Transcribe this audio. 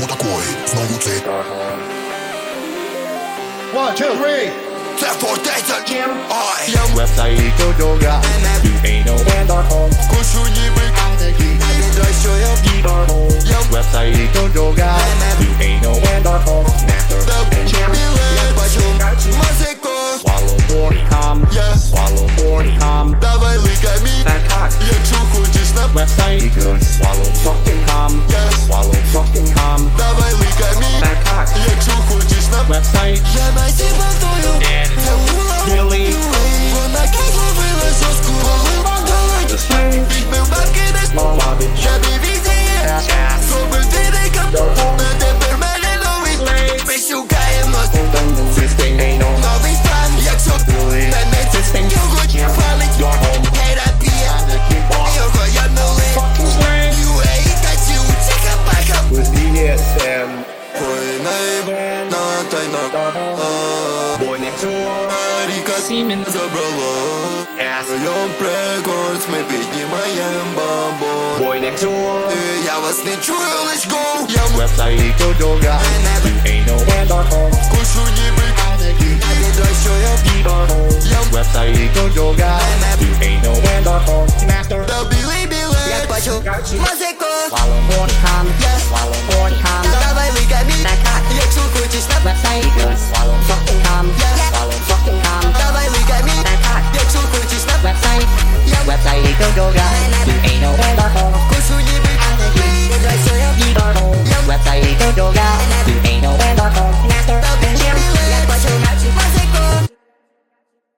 Отакої, знову цей. 1, 2, 3. Це фортеця. Ай. Я веб-сайт Додога. You ain't no band on home. Кушу ніби канекі. Дай що я в'їбану. Я веб-сайт Додога. You ain't no band on home. Я бачу музику. Swallow more calm. Yeah. Swallow more calm. Давай ликай мій. That cock. Якщо хочеш на Website good. Swallow fucking calm. Yeah. Swallow fucking calm. Давай ликай мій. That cock. Якщо хочеш на Website. я найсіба тою. Це була Really? Вона кайфовила жорстку. The same. Підбив бабки десь. Small lobby. Я бівізіє. Зробив дидика. На тепер мене новий. Ми шукаємо This thing ain't no новий стан. Якщо really. мене This thing його фалить. your home. Терапія. Його я нули. Fucking slang. UAE таці утіка пака. With DSM. Ой, на тайна. Boy next door. Ріка Siemens. забрала. Ass. Йом прекордс, ми піднімаєм бамбо. Boy next door. Я вас не чую, let's go. Я Website Dodога. You ain't no band on home. кушу ніби канекі. Дай що я в'їбану. Я Website Dodога. You ain't no band on home. Master. та білий білет. Я бачу музику. Swallow more calm. Yeah. Swallow